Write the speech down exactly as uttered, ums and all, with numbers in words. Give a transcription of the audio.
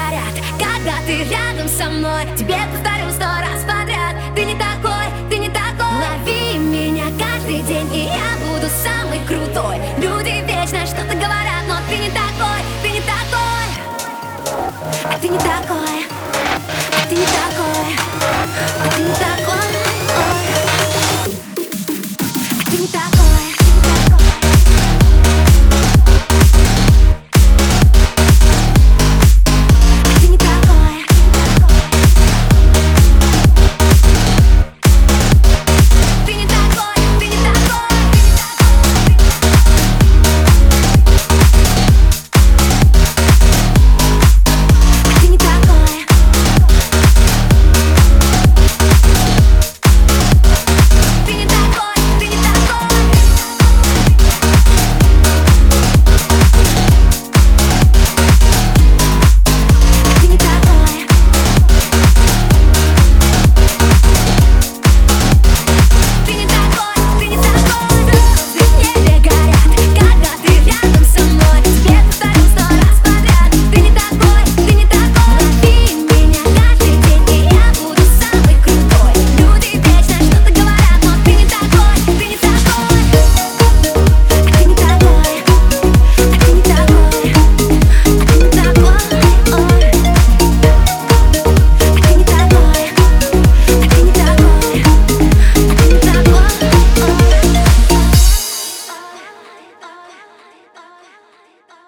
говорят, когда ты рядом со мной. Тебе повторю сто раз подряд: ты не такой, ты не такой. Лови меня каждый день, и я буду самый крутой. Люди вечно что-то говорят, но ты не такой, ты не такой. А ты не такой, а ты не такой, а ты не такой.